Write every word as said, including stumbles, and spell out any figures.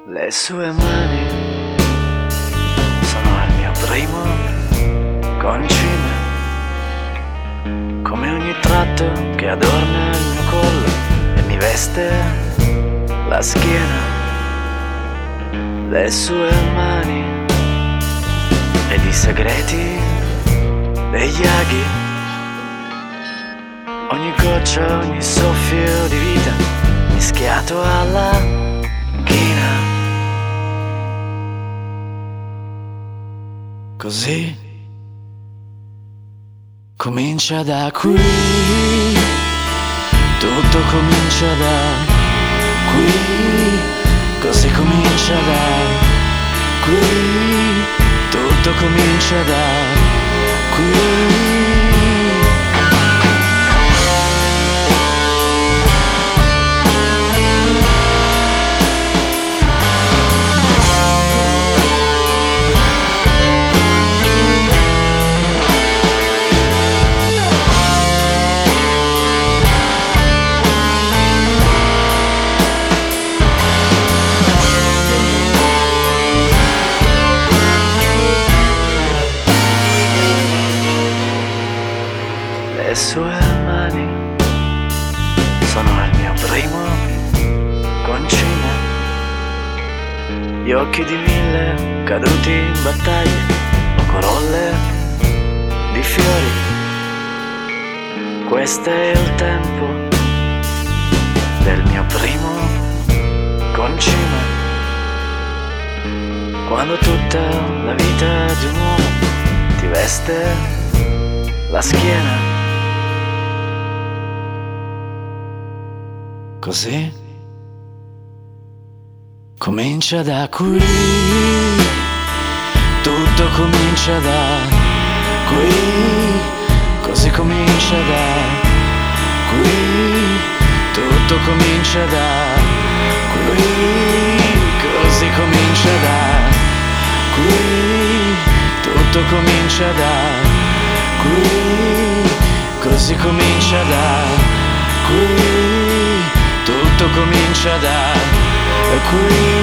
Le sue mani sono il mio primo concime, come ogni tratto che adorna il mio collo e mi veste la schiena. Le sue mani ed i segreti degli aghi, ogni goccia, ogni soffio di vita mischiato alla china. Così comincia da qui, tutto comincia da qui, così comincia da qui, tutto comincia da qui. Le sue mani sono il mio primo concime, gli occhi di mille caduti in battaglie o corolle di fiori. Questo è il tempo del mio primo concime, quando tutta la vita di un uomo ti veste la schiena. Così comincia da qui, tutto comincia da qui, così comincia da qui, tutto comincia da qui, così comincia da qui, tutto comincia da qui, così comincia da qui. Tutto comincia da qui.